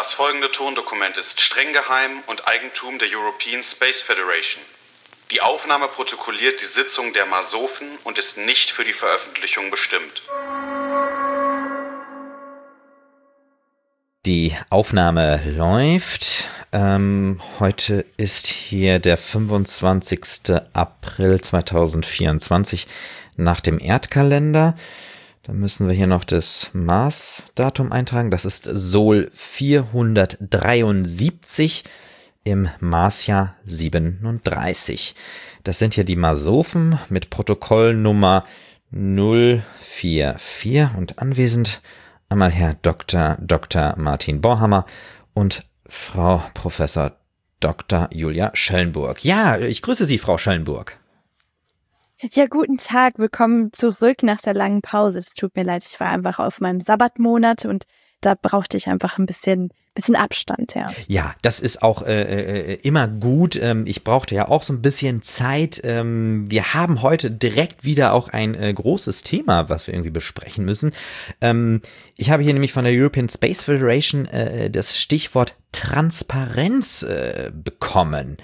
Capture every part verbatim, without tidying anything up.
Das folgende Tondokument ist streng geheim und Eigentum der European Space Federation. Die Aufnahme protokolliert die Sitzung der Masofen und ist nicht für die Veröffentlichung bestimmt. Die Aufnahme läuft. Ähm, heute ist hier der fünfundzwanzigster April zweitausendvierundzwanzig nach dem Erdkalender. Dann müssen wir hier noch das Mars-Datum eintragen. Das ist Sol vierhundertdreiundsiebzig im Marsjahr siebenunddreißig. Das sind hier die Masofen mit Protokollnummer null vier vier und anwesend einmal Herr Doktor Doktor Martin Borhammer und Frau Professor Doktor Julia Schöllenburg. Ja, ich grüße Sie, Frau Schöllenburg. Ja, guten Tag, willkommen zurück nach der langen Pause. Es tut mir leid, ich war einfach auf meinem Sabbatmonat und da brauchte ich einfach ein bisschen, bisschen Abstand, ja. Ja, das ist auch äh, immer gut. Ähm, ich brauchte ja auch so ein bisschen Zeit. Ähm, wir haben heute direkt wieder auch ein äh, großes Thema, was wir irgendwie besprechen müssen. Ähm, ich habe hier nämlich von der European Space Federation äh, das Stichwort Transparenz äh, bekommen.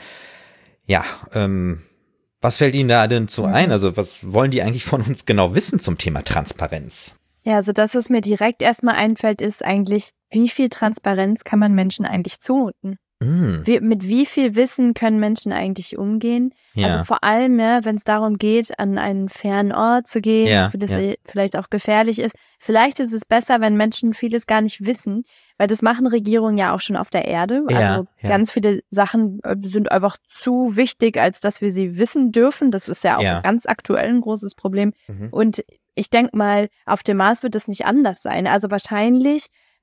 Ja, ähm, was fällt Ihnen da denn zu ein? Also was wollen die eigentlich von uns genau wissen zum Thema Transparenz? Ja, also das, was mir direkt erstmal einfällt, ist eigentlich, wie viel Transparenz kann man Menschen eigentlich zumuten? Mm. Wie, mit wie viel Wissen können Menschen eigentlich umgehen? Ja. Also vor allem, ja, wenn es darum geht, an einen fernen Ort zu gehen, ja, wo das ja. vielleicht auch gefährlich ist. Vielleicht ist es besser, wenn Menschen vieles gar nicht wissen, weil das machen Regierungen ja auch schon auf der Erde. Also ja, ja. ganz viele Sachen sind einfach zu wichtig, als dass wir sie wissen dürfen. Das ist ja auch ja. ganz aktuell ein großes Problem. Mhm. Und ich denke mal, auf dem Mars wird das nicht anders sein. Also wahrscheinlich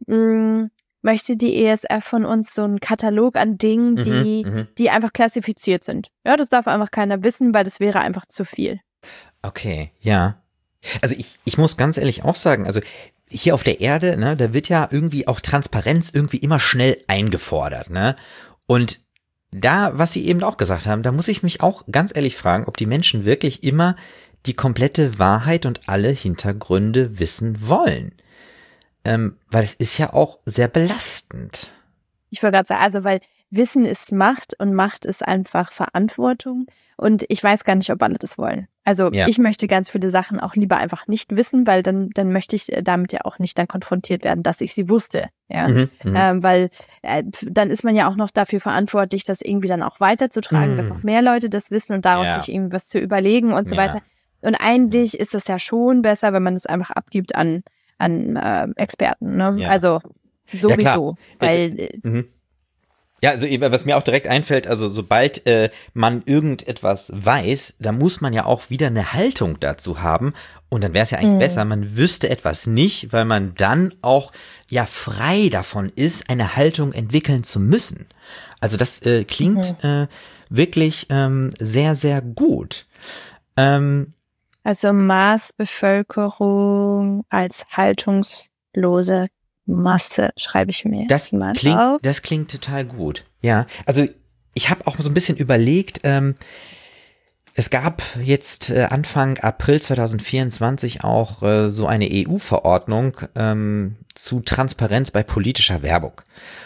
mh, möchte die E S F von uns so einen Katalog an Dingen, die, mhm, die einfach klassifiziert sind. Ja, das darf einfach keiner wissen, weil das wäre einfach zu viel. Okay, ja. Also ich, ich muss ganz ehrlich auch sagen, also hier auf der Erde, ne, da wird ja irgendwie auch Transparenz irgendwie immer schnell eingefordert, ne? Und da, was Sie eben auch gesagt haben, da muss ich mich auch ganz ehrlich fragen, ob die Menschen wirklich immer die komplette Wahrheit und alle Hintergründe wissen wollen. Ähm, weil es ist ja auch sehr belastend. Ich wollte gerade sagen, also weil Wissen ist Macht und Macht ist einfach Verantwortung und ich weiß gar nicht, ob alle das wollen. Also ja. ich möchte ganz viele Sachen auch lieber einfach nicht wissen, weil dann, dann möchte ich damit ja auch nicht dann konfrontiert werden, dass ich sie wusste. Ja? Mhm, ähm, weil äh, dann ist man ja auch noch dafür verantwortlich, das irgendwie dann auch weiterzutragen, mhm. dass noch mehr Leute das wissen und daraus ja. sich irgendwie was zu überlegen und so ja. weiter. Und eigentlich ist es ja schon besser, wenn man es einfach abgibt an an äh, Experten, ne? Ja. Also sowieso, ja, weil äh, äh, ja, also was mir auch direkt einfällt, also sobald äh, man irgendetwas weiß, da muss man ja auch wieder eine Haltung dazu haben und dann wäre es ja eigentlich mhm. besser, man wüsste etwas nicht, weil man dann auch ja frei davon ist, eine Haltung entwickeln zu müssen. Also das äh, klingt mhm. äh, wirklich ähm, sehr, sehr gut. Ähm, Also Marsbevölkerung als haltungslose Masse, schreibe ich mir das mal klingt, auf. Das klingt total gut. Ja, also ich habe auch so ein bisschen überlegt, ähm, es gab jetzt äh, Anfang April zweitausendvierundzwanzig auch äh, so eine E U-Verordnung ähm, zu Transparenz bei politischer Werbung.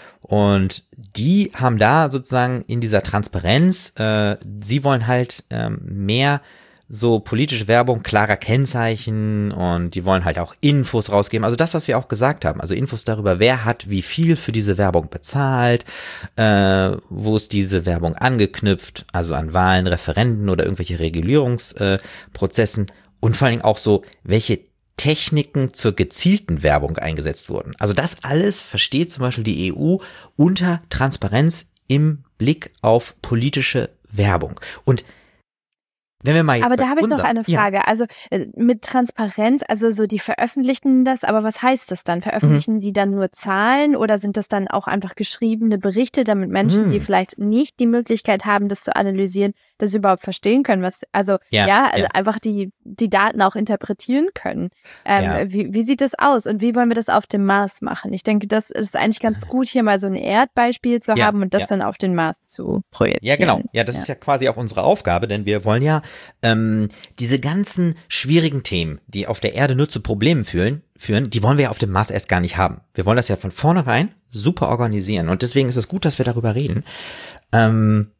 Und die haben da sozusagen in dieser Transparenz, äh, sie wollen halt ähm, mehr so politische Werbung, klarer Kennzeichen und die wollen halt auch Infos rausgeben. Also das, was wir auch gesagt haben, also Infos darüber, wer hat wie viel für diese Werbung bezahlt, äh, wo ist diese Werbung angeknüpft, also an Wahlen, Referenden oder irgendwelche Regulierungsprozessen äh, und vor allen Dingen auch so, welche Techniken zur gezielten Werbung eingesetzt wurden. Also das alles versteht zum Beispiel die E U unter Transparenz im Blick auf politische Werbung. Und wenn wir mal jetzt aber da habe ich noch eine Frage. Ja. Also äh, mit Transparenz, also so die veröffentlichen das, aber was heißt das dann? Veröffentlichen mhm. die dann nur Zahlen oder sind das dann auch einfach geschriebene Berichte, damit Menschen, mhm. die vielleicht nicht die Möglichkeit haben, das zu analysieren, das überhaupt verstehen können? Was, also ja, ja, also ja. einfach die, die Daten auch interpretieren können. Ähm, ja. wie, wie sieht das aus und wie wollen wir das auf dem Mars machen? Ich denke, das ist eigentlich ganz gut, hier mal so ein Erdbeispiel zu ja. haben und das ja. dann auf den Mars zu projizieren. Ja, genau. Ja, das ja. ist ja quasi auch unsere Aufgabe, denn wir wollen ja ähm, diese ganzen schwierigen Themen, die auf der Erde nur zu Problemen führen, führen, die wollen wir ja auf dem Mars erst gar nicht haben. Wir wollen das ja von vornherein super organisieren und deswegen ist es gut, dass wir darüber reden. Ähm,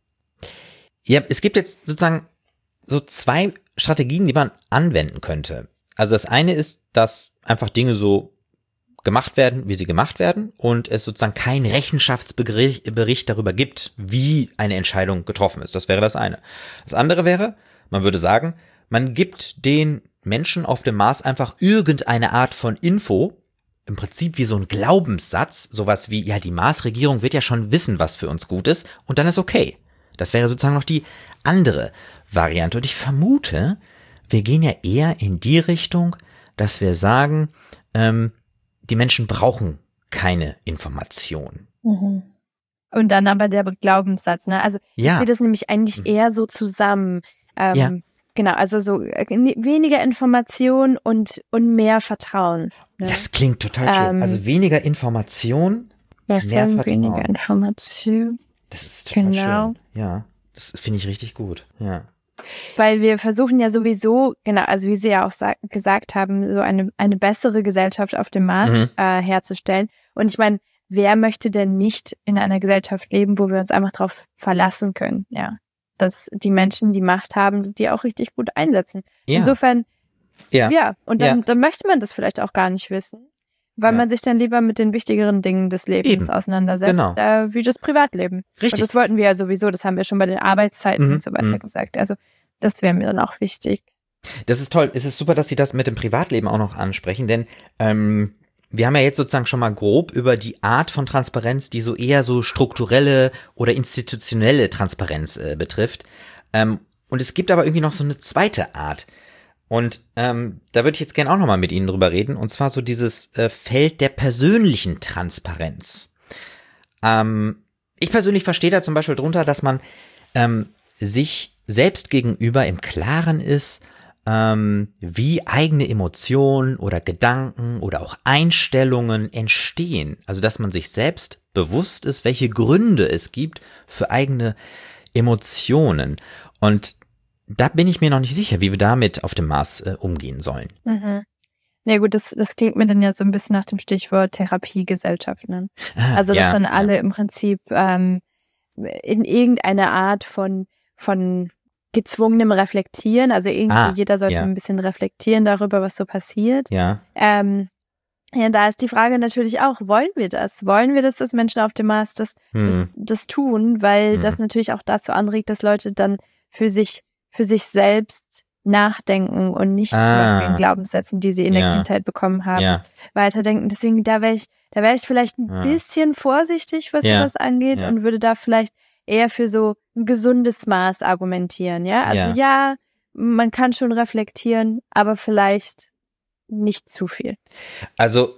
ja, es gibt jetzt sozusagen so zwei Strategien, die man anwenden könnte. Also das eine ist, dass einfach Dinge so gemacht werden, wie sie gemacht werden und es sozusagen keinen Rechenschaftsbericht Bericht darüber gibt, wie eine Entscheidung getroffen ist. Das wäre das eine. Das andere wäre, man würde sagen, man gibt den Menschen auf dem Mars einfach irgendeine Art von Info, im Prinzip wie so ein Glaubenssatz, sowas wie, ja, die Mars-Regierung wird ja schon wissen, was für uns gut ist und dann ist okay. Das wäre sozusagen noch die andere Variante und ich vermute, wir gehen ja eher in die Richtung, dass wir sagen, ähm, die Menschen brauchen keine Information. Mhm. Und dann aber der Glaubenssatz, ne? Also ja. Ich sehe das nämlich eigentlich eher so zusammen. Ähm, ja. Genau, also so äh, weniger Information und, und mehr Vertrauen. Ne? Das klingt total schön. Ähm, also weniger Information, mehr Vertrauen. Weniger Information. Das ist total genau. schön. Ja, das finde ich richtig gut. Ja. Weil wir versuchen ja sowieso, genau, also wie Sie ja auch sa- gesagt haben, so eine, eine bessere Gesellschaft auf dem Mars mhm. äh, herzustellen. Und ich meine, wer möchte denn nicht in einer Gesellschaft leben, wo wir uns einfach darauf verlassen können, ja, dass die Menschen, die Macht haben, die auch richtig gut einsetzen. Ja. Insofern, ja, ja und dann, ja. dann möchte man das vielleicht auch gar nicht wissen, weil ja. man sich dann lieber mit den wichtigeren Dingen des Lebens Eben. auseinandersetzt, genau. äh, wie das Privatleben. Richtig. Und das wollten wir ja sowieso, das haben wir schon bei den Arbeitszeiten mhm. und so weiter mhm. gesagt. Also das wäre mir dann auch wichtig. Das ist toll. Es ist super, dass Sie das mit dem Privatleben auch noch ansprechen, denn ähm, wir haben ja jetzt sozusagen schon mal grob über die Art von Transparenz, die so eher so strukturelle oder institutionelle Transparenz äh, betrifft. Ähm, und es gibt aber irgendwie noch so eine zweite Art. Und ähm, da würde ich jetzt gerne auch nochmal mit Ihnen drüber reden, und zwar so dieses äh, Feld der persönlichen Transparenz. Ähm, ich persönlich verstehe da zum Beispiel drunter, dass man ähm, sich selbst gegenüber im Klaren ist, ähm, wie eigene Emotionen oder Gedanken oder auch Einstellungen entstehen. Also dass man sich selbst bewusst ist, welche Gründe es gibt für eigene Emotionen. Und da bin ich mir noch nicht sicher, wie wir damit auf dem Mars äh, umgehen sollen. Mhm. Ja gut, das, das klingt mir dann ja so ein bisschen nach dem Stichwort Therapiegesellschaft. Ne? Ah, also dass ja, dann alle ja. im Prinzip ähm, in irgendeiner Art von, von gezwungenem Reflektieren, also irgendwie ah, jeder sollte ja. ein bisschen reflektieren darüber, was so passiert. Ja. Ähm, ja, da ist die Frage natürlich auch, wollen wir das? Wollen wir das, dass Menschen auf dem Mars das, hm. das, das tun? Weil hm. das natürlich auch dazu anregt, dass Leute dann für sich für sich selbst nachdenken und nicht ah. zum Beispiel in Glaubenssätzen, die sie in ja. der Kindheit bekommen haben, ja. weiterdenken. Deswegen, da wäre ich, da wäre ich vielleicht ein ja. bisschen vorsichtig, was ja. sowas angeht ja. und würde da vielleicht eher für so ein gesundes Maß argumentieren, ja? Also ja. ja, man kann schon reflektieren, aber vielleicht nicht zu viel. Also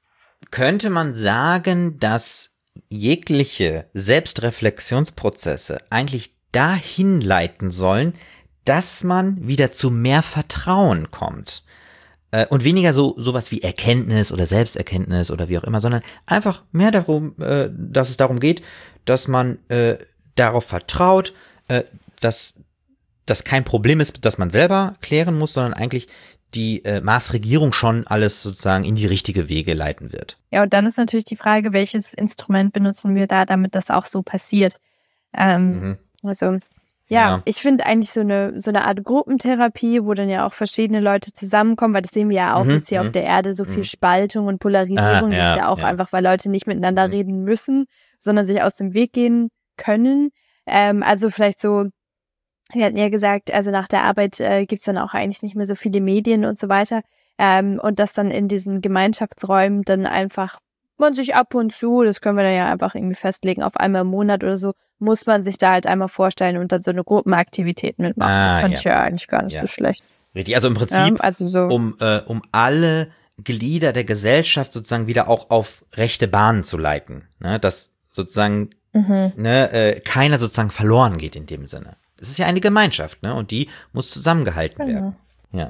könnte man sagen, dass jegliche Selbstreflexionsprozesse eigentlich dahin leiten sollen, dass man wieder zu mehr Vertrauen kommt. Äh, und weniger so sowas wie Erkenntnis oder Selbsterkenntnis oder wie auch immer, sondern einfach mehr darum, äh, dass es darum geht, dass man äh, darauf vertraut, äh, dass das kein Problem ist, das man selber klären muss, sondern eigentlich die äh, Mars-Regierung schon alles sozusagen in die richtige Wege leiten wird. Ja, und dann ist natürlich die Frage, welches Instrument benutzen wir da, damit das auch so passiert. Ähm, mhm. Also Ja, ja, ich finde eigentlich so eine so eine Art Gruppentherapie, wo dann ja auch verschiedene Leute zusammenkommen, weil das sehen wir ja auch mhm, jetzt hier mhm. auf der Erde, so viel Spaltung und Polarisierung ah, ja, ist ja auch ja. einfach, weil Leute nicht miteinander mhm. reden müssen, sondern sich aus dem Weg gehen können. Ähm, also vielleicht so, wir hatten ja gesagt, also nach der Arbeit äh, gibt's dann auch eigentlich nicht mehr so viele Medien und so weiter. Ähm, und dass dann in diesen Gemeinschaftsräumen dann einfach man sich ab und zu, das können wir dann ja einfach irgendwie festlegen, auf einmal im Monat oder so, muss man sich da halt einmal vorstellen und dann so eine Gruppenaktivität mitmachen. Ah, fand ja. ich ja eigentlich gar nicht ja. so schlecht. Richtig, also im Prinzip, ja, also so. um, äh, um alle Glieder der Gesellschaft sozusagen wieder auch auf rechte Bahnen zu leiten. Ne? Dass sozusagen mhm. ne, äh, keiner sozusagen verloren geht in dem Sinne. Es ist ja eine Gemeinschaft, ne? Und die muss zusammengehalten genau. werden. Ja.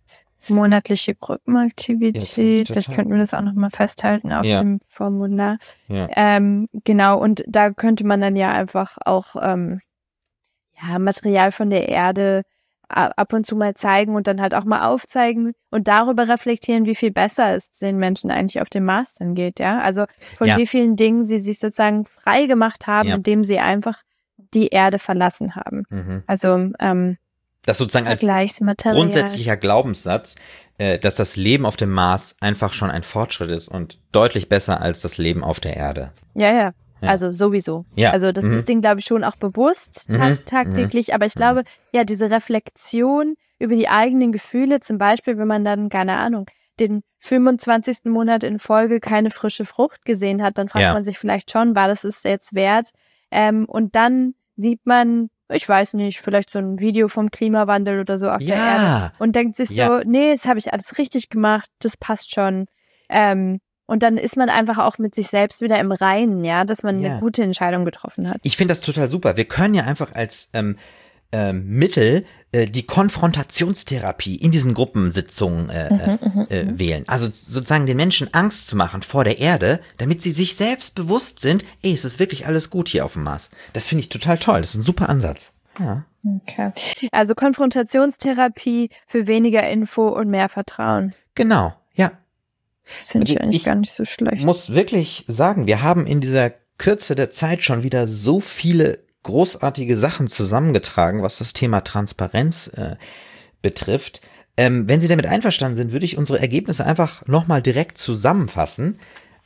Monatliche Gruppenaktivität, vielleicht könnten wir das auch nochmal festhalten auf ja. dem Formular. Ja. Ähm, genau, und da könnte man dann ja einfach auch ähm, ja, Material von der Erde ab und zu mal zeigen und dann halt auch mal aufzeigen und darüber reflektieren, wie viel besser es den Menschen eigentlich auf dem Mars dann geht, ja. Also von ja. wie vielen Dingen sie sich sozusagen frei gemacht haben, ja. indem sie einfach die Erde verlassen haben. Mhm. Also ähm, das sozusagen als grundsätzlicher Glaubenssatz, äh, dass das Leben auf dem Mars einfach schon ein Fortschritt ist und deutlich besser als das Leben auf der Erde. Ja, ja. Ja. Also sowieso. Ja. Also das mhm. ist Ding, glaube ich, schon auch bewusst ta- mhm. tagtäglich. Aber ich glaube, ja, diese Reflexion über die eigenen Gefühle, zum Beispiel, wenn man dann, keine Ahnung, den fünfundzwanzigsten Monat in Folge keine frische Frucht gesehen hat, dann fragt ja. man sich vielleicht schon, war das es jetzt wert? Ähm, und dann sieht man, ich weiß nicht, vielleicht so ein Video vom Klimawandel oder so auf ja. der Erde und denkt sich ja. so, nee, das habe ich alles richtig gemacht, das passt schon. Ähm, Und dann ist man einfach auch mit sich selbst wieder im Reinen, ja, dass man ja. eine gute Entscheidung getroffen hat. Ich finde das total super. Wir können ja einfach als ähm, ähm, Mittel äh, die Konfrontationstherapie in diesen Gruppensitzungen äh, mhm, äh, äh, wählen. Also sozusagen den Menschen Angst zu machen vor der Erde, damit sie sich selbst bewusst sind, ey, es ist wirklich alles gut hier auf dem Mars. Das finde ich total toll. Das ist ein super Ansatz. Ja. Okay. Also Konfrontationstherapie für weniger Info und mehr Vertrauen. Genau, ja. Das finde ich eigentlich ich gar nicht so schlecht. Ich muss wirklich sagen, wir haben in dieser Kürze der Zeit schon wieder so viele großartige Sachen zusammengetragen, was das Thema Transparenz äh, betrifft. Ähm, wenn Sie damit einverstanden sind, würde ich unsere Ergebnisse einfach nochmal direkt zusammenfassen.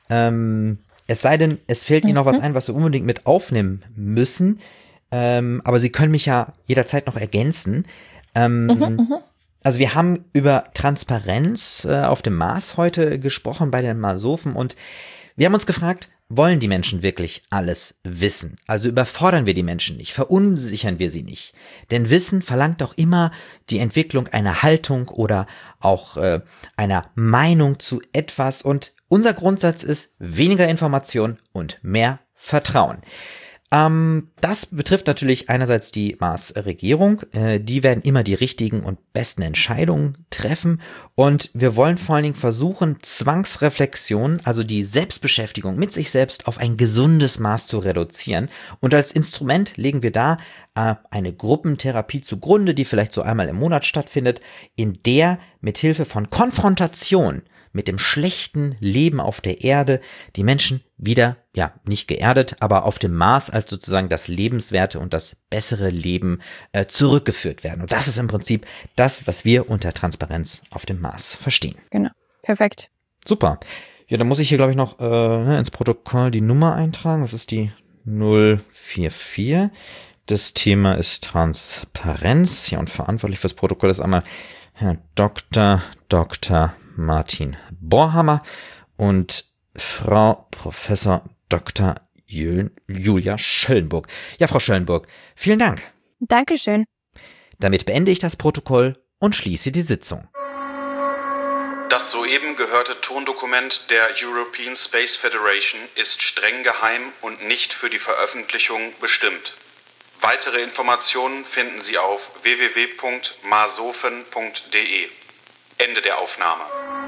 Ähm, es sei denn, es fällt Ihnen noch was ein, was wir unbedingt mit aufnehmen müssen. Ähm, aber Sie können mich ja jederzeit noch ergänzen. Ähm, mhm, Also wir haben über Transparenz äh, auf dem Mars heute gesprochen bei den Masophen und wir haben uns gefragt, wollen die Menschen wirklich alles wissen? Also überfordern wir die Menschen nicht, verunsichern wir sie nicht. Denn Wissen verlangt doch immer die Entwicklung einer Haltung oder auch äh, einer Meinung zu etwas und unser Grundsatz ist weniger Information und mehr Vertrauen. Ähm, das betrifft natürlich einerseits die Mars-Regierung. Äh, die werden immer die richtigen und besten Entscheidungen treffen. Und wir wollen vor allen Dingen versuchen, Zwangsreflexion, also die Selbstbeschäftigung mit sich selbst auf ein gesundes Maß zu reduzieren. Und als Instrument legen wir da äh, eine Gruppentherapie zugrunde, die vielleicht so einmal im Monat stattfindet, in der mithilfe von Konfrontation mit dem schlechten Leben auf der Erde die Menschen wieder, ja, nicht geerdet, aber auf dem Mars als sozusagen das lebenswerte und das bessere Leben äh, zurückgeführt werden. Und das ist im Prinzip das, was wir unter Transparenz auf dem Mars verstehen. Genau, perfekt. Super. Ja, dann muss ich hier, glaube ich, noch äh, ins Protokoll die Nummer eintragen. Das ist die null vier vier. Das Thema ist Transparenz. Ja, und verantwortlich fürs Protokoll ist einmal Herr Doktor Doktor Martin Borhammer und Frau Professor Doktor Julia Schöllenburg. Ja, Frau Schöllenburg, vielen Dank. Dankeschön. Damit beende ich das Protokoll und schließe die Sitzung. Das soeben gehörte Tondokument der European Space Federation ist streng geheim und nicht für die Veröffentlichung bestimmt. Weitere Informationen finden Sie auf w w w punkt masophen punkt d e. Ende der Aufnahme.